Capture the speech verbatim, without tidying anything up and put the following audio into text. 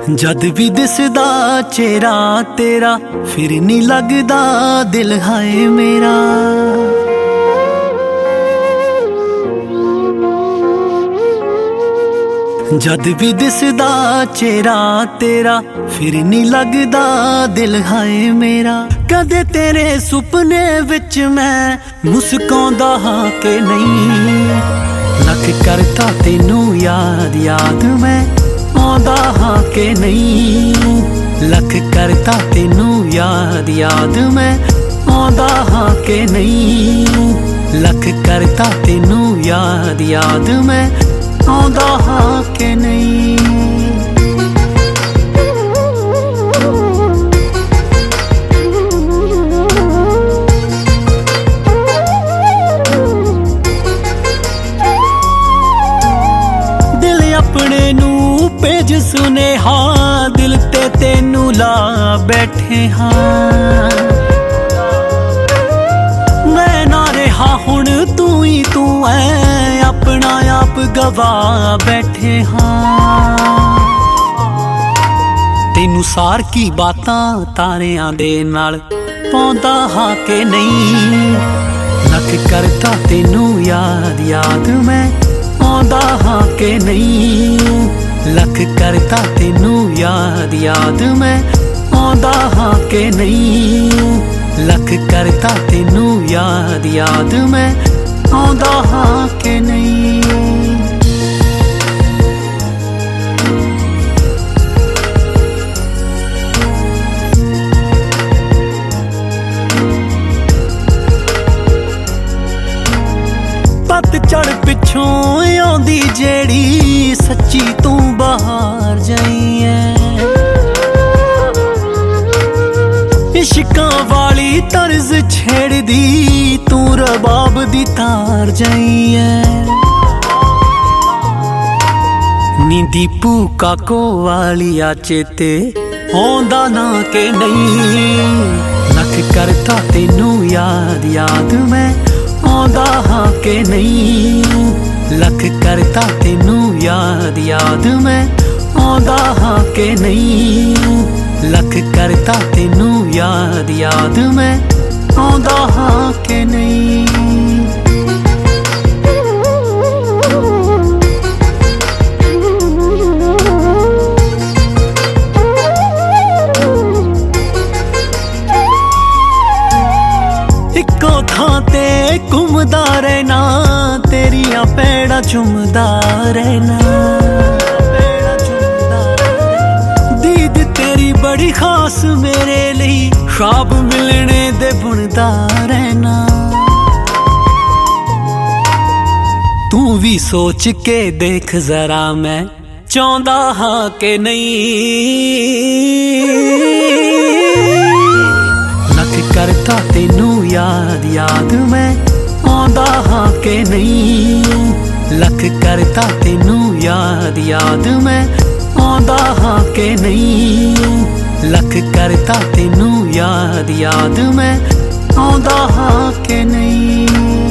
जद भी दिसदा चेहरा तेरा फिर नहीं लगदा दिल हाय मेरा। जद भी दिसदा चेहरा तेरा फिर नहीं लगदा दिल हाय मेरा। कदे तेरे सुपने विच मैं मुस्कांदा हां के नहीं, लख करता तेनू याद याद मैं आंदा हां के नहीं। लख करता तेनू याद याद मैं आंदा हां के नहीं। लख करता तेनू याद याद मैं आंदा हां के नहीं। दिल अपने नू भेज सुनेहा, दिल ते तेनू ला बैठे हाँ। मैं ना रहा हुण तू ही तू है, अपना आप गवा बैठे हाँ। तेनू सार की बातां तारियां दे नाल पाउंदा हां के नहीं। लख करता तेनू याद याद मैं आंदा हां के नहीं। लख करता तेनू याद याद मैं आंदा हां के नहीं। लख करता तेनू याद याद मैं आंदा हां के नहीं। पतझड़ पिछों आंदी जेड़ी सच्ची तू बाहर जाई है। इश्कां वाली तर्ज छेड़ दी तू रबाब दी तार जाई है। नी दीपू काको वाली आ चेते आंदा ना के नहीं। लख करता तेनू याद याद मैं आंदा हां के नहीं। लख करता तेनू याद याद मैं आंदा हां के नहीं। लख करता तेनू याद याद मैं आंदा हां के नहीं। इक्को थां ते घूमदा रहना, तेरियां पैड़ा चुमदा रहना। दीद तेरी बड़ी खास मेरे लिए, ख्वाब मिलने दे बुनदा रहना। तू भी सोच के देख जरा मैं चाहंदा हां के नहीं। लख करता तेनू याद याद मैं आंदा हां के नहीं। लख करता तेनू याद याद मैं आंदा हां के नहीं। लख करता तेनू याद याद मैं आंदा हां के नहीं।